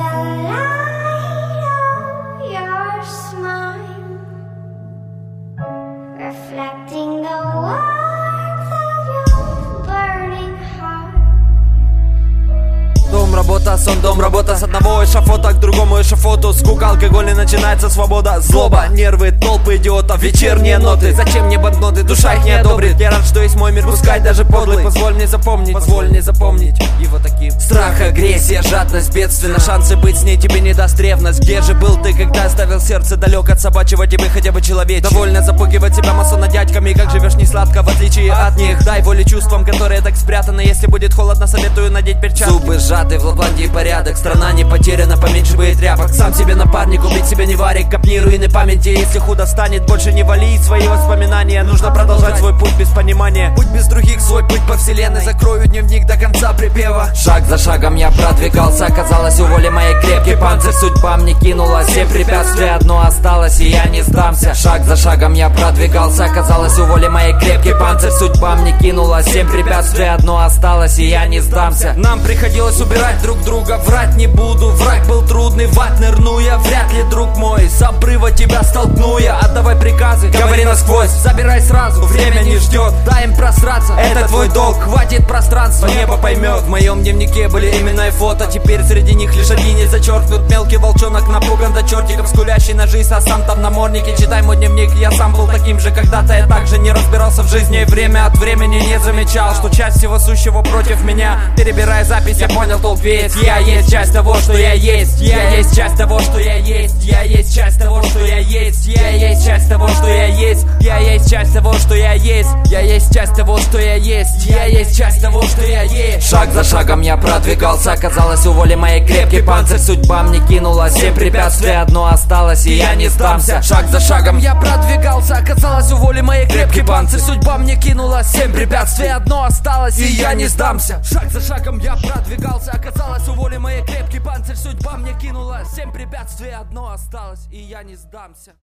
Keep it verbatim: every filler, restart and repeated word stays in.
reflecting the warmth of your burning heart. Дом, работа, сон, дом, работа. С одного эшафота к другому эшафоту. Скука, алкоголь и начинается свобода. Злоба, нервы, толпы идиотов, вечерние ноты. Зачем мне банкноты, душа их не одобрит. Я рад, что есть мой мир, пускай даже подлый. Позволь мне запомнить, позволь мне запомнить его таким. Страх, агрессия, жадность, бедственно. Шансы быть с ней тебе не даст ревность. Где же был ты, когда оставил сердце далек от собачьего, тебе хотя бы человече? Довольно запугивать себя масона дядьками. Как живешь не сладко, в отличие от них. Дай волю чувствам, которые так спрятаны. Если будет холодно, советую надеть перчатки. Зубы сжаты, в Лапландии порядок. Страна не потеряна, поменьше бы и тряпок. Сам себе напарник, убить себя не варик. Копни руины памяти, если худо станет. Больше не вали свои воспоминания. Нужно продолжать свой путь без понимания. Путь без других, свой путь по вселенной. Закрою дневник до конца припева. Шаг за шагом я продвигался. Казалось, у воли моей крепкий панцирь. Судьба мне кинула семь препятствий, одно осталось, и я не сдамся. Шаг за шагом я продвигался. Казалось, у воли моей крепкий панцирь. Судьба мне кинула семь препятствий, одно осталось, и я не сдамся. Нам приходилось убирать друг друга. Врать не буду, враг был трудный. В ад нырну я, вряд ли, друг мой. С обрыва тебя столкну я. Отдавай приказы, говори насквозь. Забирай сразу, время не ждет. Дай им просраться, это твой долг. Хватит пространства, небо поймет. В моем дневнике были имена и фото. Теперь среди них лишь один не зачеркнут. Мелкий волчонок напуган до чертиков, скулящий на жизнь, а сам там на морнике. Читай мой дневник, я сам был таким же. Когда-то я также не разбирался в жизни. И время от времени не замечал, что часть всего сущего против меня. Перебирая запись, я понял толк весь. Я есть часть того, что я есть. Я есть часть того, что я есть. Я есть часть того, что я есть. Я есть часть того, что я есть. Я есть часть того, что я есть. Я есть часть того, что я есть. Я есть часть того, что я есть. Шаг за шагом я продвигался. Казалось, у воли моей крепкий панцирь. Судьба мне кинула семь препятствий, одно осталось, и я не сдамся. Шаг за шагом я продвигался. Оказалось, у воли моей крепкий панцирь. Судьба мне кинула семь препятствий, одно осталось, и я не сдамся. Шаг за шагом я продвигался. Оказалось, у воли моей крепкий панцирь. Судьба мне кинула семь препятствий, одно осталось, и я не сдамся.